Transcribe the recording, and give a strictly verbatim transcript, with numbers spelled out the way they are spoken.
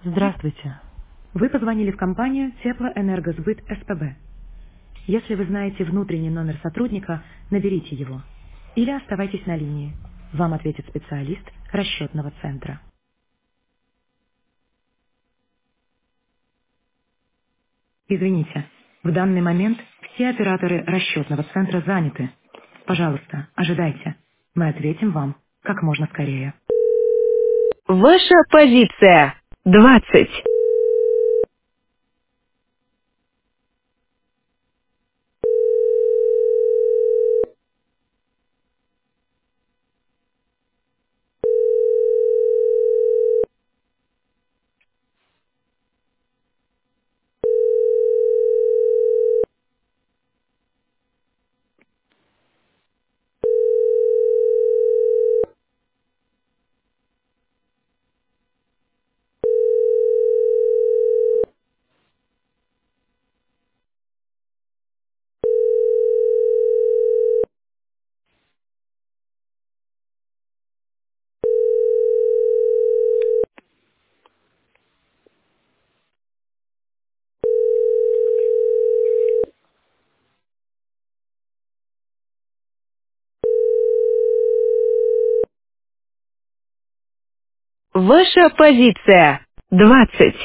Здравствуйте. Вы позвонили в компанию Теплоэнергосбыт СПБ. Если вы знаете внутренний номер сотрудника, наберите его. Или оставайтесь на линии. Вам ответит специалист расчетного центра. Извините, в данный момент все операторы расчетного центра заняты. Пожалуйста, ожидайте. Мы ответим вам как можно скорее. Ваша позиция. Двадцать. Ваша позиция. Двадцать.